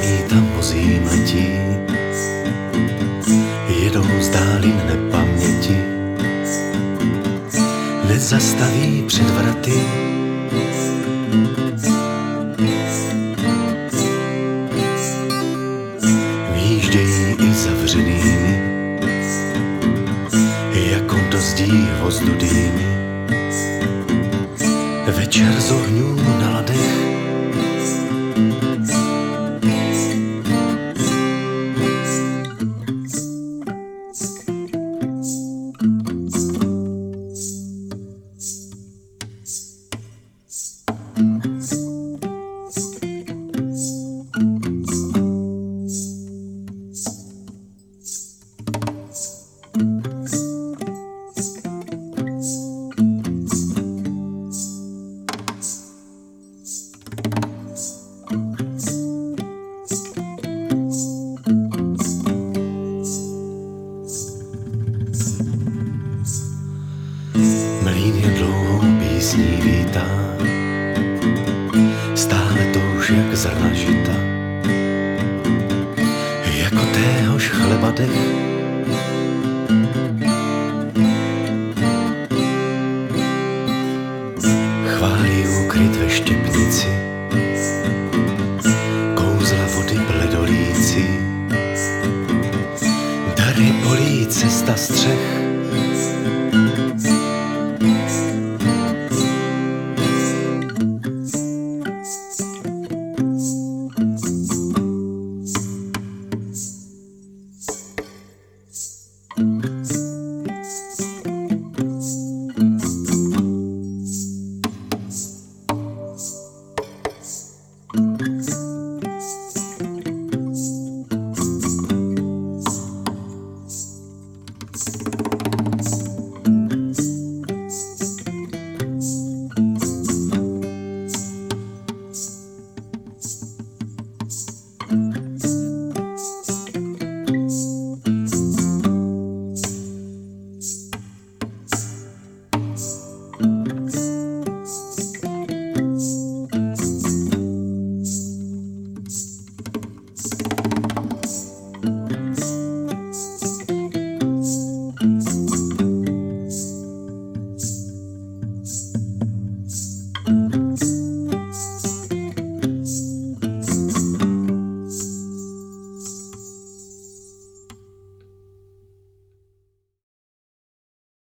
známí tam vozím letí, jedou z dálin nepaměti, nezastaví před vraty. Výjíždějí i zavřenými, jako do zdí hvozdu dýmy. Večer z ohňů na ladech, mlýn je dlouhou písní vítá, stále touž jak zrna žita, jako téhož chleba dech. Chválí úkryt ve štěpnici, kouzla vody bledolící, dary bolí cesta střech.